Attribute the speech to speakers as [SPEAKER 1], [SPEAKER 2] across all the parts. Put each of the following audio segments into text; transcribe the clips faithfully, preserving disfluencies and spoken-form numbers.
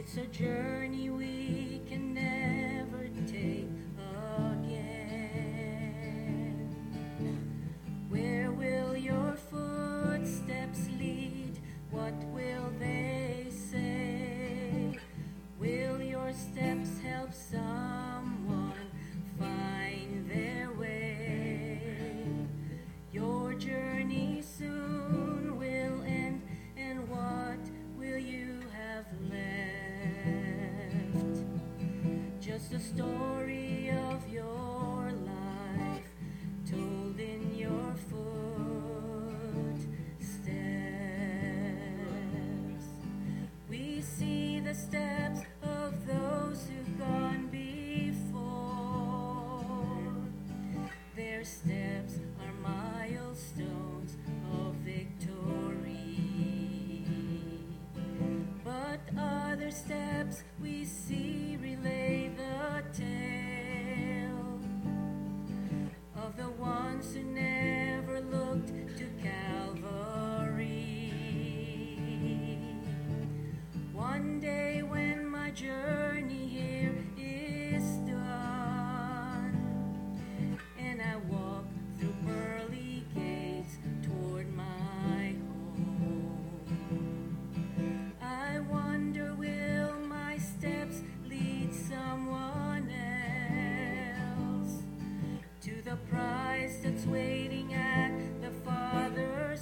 [SPEAKER 1] It's a journey we can never take again. Where will your footsteps lead? What will they say? Will your steps help someone find their way? Your journey soon will end, and what will you have left? Just a story of your life told in your footsteps. We see the steps of those who've gone before. Their steps are milestones of victory. But other steps we see relay the tale of the ones who never looked to Calvary. One day when my journey here is done, and I walk through pearly gates toward my home, I wonder, will my steps lead someone else to the prize that's waiting at the Father's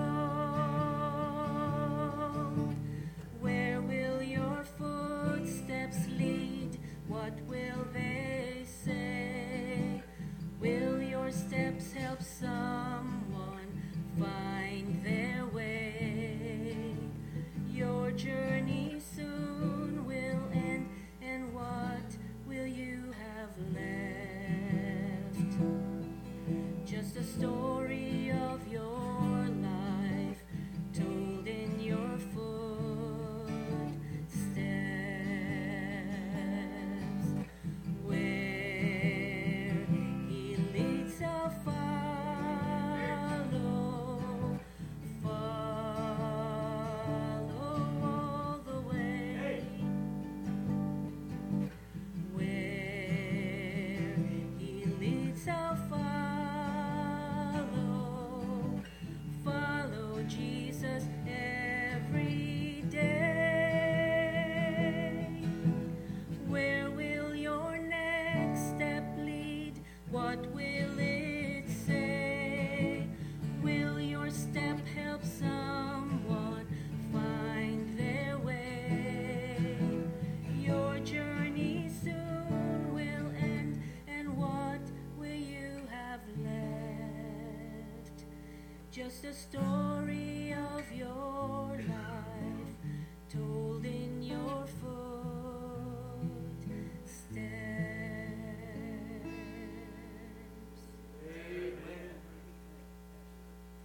[SPEAKER 1] throne? Where will your footsteps lead? What will they say? Will your steps help someone find their way? Your journey soon will end, and what will you have left? Just a story of your life told in your footsteps. Where he leads, I'll follow, follow all the way. Where he leads, I'll follow, follow Jesus every day. Where will your next step lead? What will it say? Will your step help someone find their way? Your journey soon will end, and what will you have left? Just a story of your life told in your footsteps.